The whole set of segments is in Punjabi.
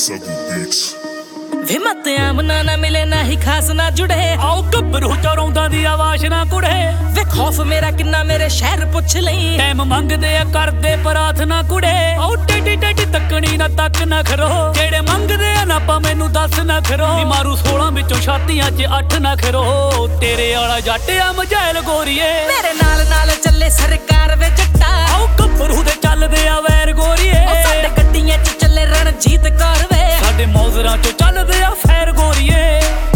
ਵੇ ਮਤ ਆਮਨਾ ਨਾ ਮਿਲੇ ਨਾ ਹੀ ਖਾਸ ਨਾ ਜੁੜੇ ਆਓ ਗੱਭਰੂ ਚਰੌਂਦਾ ਦੀ ਆਵਾਜ਼ ਨਾ ਕੁੜੇ ਵੇ ਖੌਫ ਮੇਰਾ ਕਿੰਨਾ ਮੇਰੇ ਸ਼ਹਿਰ ਪੁੱਛ ਲਈ ਟਾਈਮ ਮੰਗਦੇ ਆ ਕਰਦੇ ਪ੍ਰਾਰਥਨਾ ਕੁੜੇ ਆਓ ਟੇਡੀ ਟੇਡੀ ਤੱਕਣੀ ਨਾ ਤੱਕ ਨਾ ਖਰੋ ਜਿਹੜੇ ਮੰਗਦੇ ਆ ਨਾ ਪਾ ਮੈਨੂੰ ਦੱਸ ਨਾ ਖਰੋ ਨੀ ਮਾਰੂ 16 ਵਿੱਚੋਂ ਛਾਤੀਆਂ 'ਚ 8 ਨਾ ਖਰੋ ਤੇਰੇ ਵਾਲਾ ਜੱਟ ਆ ਮਝੈਲ ਗੋਰੀਏ ਮੇਰੇ ਨਾਲ ਨਾਲ ਚੱਲੇ ਸਰਕਾਰ ਵੇ ਜੱਟਾ ਆਓ ਗੱਭਰੂ ਦੇ ਚੱਲਦੇ ਆ ਵੈਰ ਗੋਰੀਏ ਸਾਡੇ ਗੱਡੀਆਂ 'ਚ ਚੱਲੇ ਰਣਜੀਤ ਕੌਰ ਵੇ ਸਾਡੇ ਮੌਜ਼ਰਾਂ 'ਚ ਚੱਲਦੇ ਆ ਫੈਰ ਗੋਰੀਏ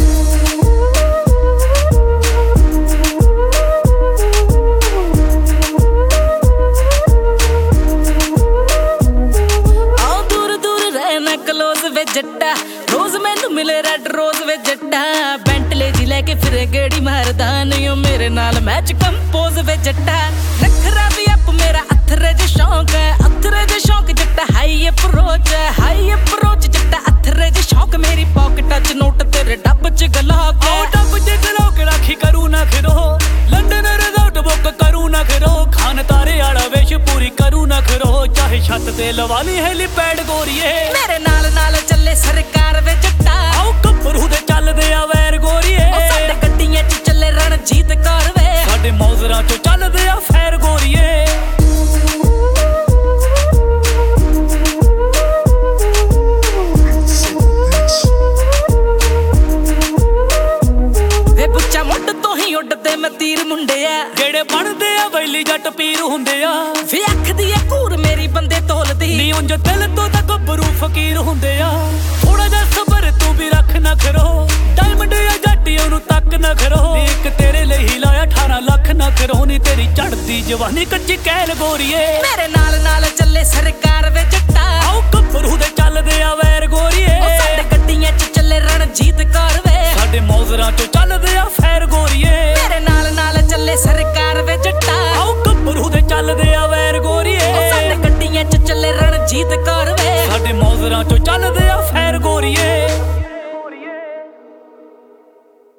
ਜੱਟਾ ਰੋਜ਼ ਮੈਨੂੰ ਮਿਲੇ ਰੈਡ ਰੋਜ਼ ਵੇ ਜੱਟਾ ਬੈਂਟਲੇ ਜੀ ਲੈ ਕੇ ਫਿਰੇ ਗੇੜੀ ਮਾਰਦਾ ਨਹੀਂ ਓ ਮੇਰੇ ਨਾਲ ਮੈਚ ਕੰਪੋਜ਼ ਵੇ ਜੱਟਾ ਨਖਰਾ ਵੀ ਅਪ ਮੇਰਾ ਅਥਰੇ ਦੇ ਸ਼ੌਂਕ ਹੈ ਅਥਰੇ ਦੇ ਸ਼ੌਂਕ ਜੱਟਾ ਹਾਈ ਅਪਰੋਚ ਜੱਟਾ ਅਥਰੇ ਦੇ ਸ਼ੌਂਕ ਮੇਰੀ ਪਾਕਟਾਂ 'ਚ ਨੋਟ ਤੇਰੇ ਡੱਬ 'ਚ ਗਲਾਕ ਓ ਡੱਬ 'ਚ ਗਲਾਕ ਰਾਖੀ ਕਰੂ ਨਾ ਖਰੋ ਲੰਡਨ ਰਿਜ਼ੋਰਟ ਬੁੱਕ ਕਰੂ ਨਾ ਖਰੋ ਖਾਨ ਤਾਰੇ ਵਾਲਾ ਵੇਸ਼ ਪੂਰੀ ਕਰੂ ਨਾ ਖਰੋ ਚਾਹੇ ਛੱਤ ਤੇ ਲਵਾ ਲਈ ਹੈਲੀਪੈਡ ਗੋਰੀਏ ਮੇਰੇ ਨਾਲ ਨਾਲ ਚੱਲੇ ਸਰਕਾਰ ਵੇ ਜੱਟਾ ਆਓ ਗੱਭਰੂ ਦੇ ਚੱਲਦੇ ਆ ਵੈਰ ਗੋਰੀਏ ਸਾਡੇ ਗੱਡੀਆਂ 'ਚ ਚੱਲੇ ਰਣਜੀਤ ਕੌਰ ਵੇ ਸਾਡੇ ਮੌਜ਼ਰਾਂ 'ਚ ਚੱਲਦੇ ਆ ਫੈਰ ਗੋਰੀਏ ਵੇ ਬੁੱਚਾ ਮੁੱਢ ਤੋਂ ਹੀ ਉੱਡਦੇ ਮੈਂ ਤੀਰ ਮੁੰਡੇ ਆ ਜਿਹੜੇ ਬਣਦੇ ਆ ਬੈਲੀ ਜੱਟ ਪੀਰ ਹੁੰਦੇ ਆ ਵੇ ਅੱਖ ਦੀ ਆ ਘੂਰ ਮੇਰੀ ਬੰਦੇ ਤੋਲਦੀ ਨੀ ਉਂਝ ਦਿਲ ਤੋਂ ਤਾਂ ਗੱਭਰੂ ਫਕੀਰ ਹੁੰਦੇ ਆ ਥੋੜਾ ਜਿਹਾ ਸਬਰ ਤੂੰ ਵੀ ਰੱਖ ਨਾ ਖਰੋ ਡਾਇਮੰਡ ਆ ਜੱਟੀ ਉਹਨੂੰ ਤੱਕ ਨਾ ਖਰੋ ਇੱਕ ਤੇਰੇ ਲਈ ਹੀ ਲਾਇਆ 18 ਲੱਖ ਨਾ ਖਰੋ ਨੀ ਤੇਰੀ ਚੜਦੀ ਜਵਾਨੀ ਕੱਚੀ ਕਹਿਲ ਗੋਰੀਏ ਮੇਰੇ ਨਾਲ ਨਾਲ ਚੱਲੇ ਸਰਕਾਰ ਵੇ ਜੱਟਾ ਆਓ ਗੱਭਰੂ ਦੇ ਚੱਲਦੇ ਆ ਵੈਰ ਗੋਰੀਏ ਸਾਡੇ ਗੱਡੀਆਂ 'ਚ ਚੱਲੇ ਰਣਜੀਤ ਕੌਰ ਵੇ ਸਾਡੇ ਮੌਜ਼ਰਾਂ 'ਚ ਚੱਲਦੇ ਆ ਫੈਰ ਗੋਰੀਏ ਮੇਰੇ ਨਾਲ ਨਾਲ ਚੱਲੇ ਸਰਕਾਰ ਵੇ ਜੱਟਾ ਆਓ ਗੱਭਰੂ ਦੇ ਚੱਲਦੇ ਆ